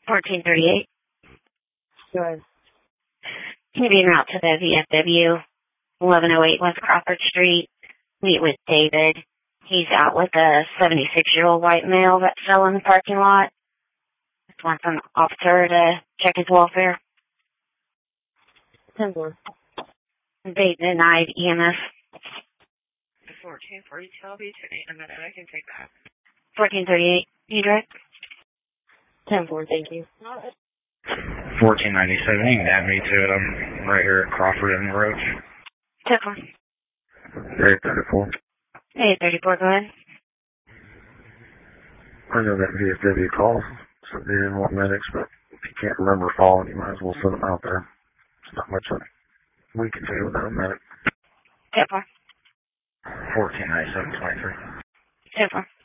1438. Go ahead. Can you be en route to the VFW, 1108 West Crawford Street? Meet with David. He's out with a 76-year-old white male that fell in the parking lot. Just wants an officer to check his welfare. 10-4. They denied EMS. 1440, I'll be turning a minute. I can take that. 1438. You direct? 10-4, thank you. 1497, you can add me to it. I'm right here at Crawford and Roach. 10-4. 834. 834, go ahead. I know that VFW calls, so they didn't want medics, but if you can't remember falling, you might as well send them out there. It's not much we can do without a medic. 10-4. 1497, 23. 10-4.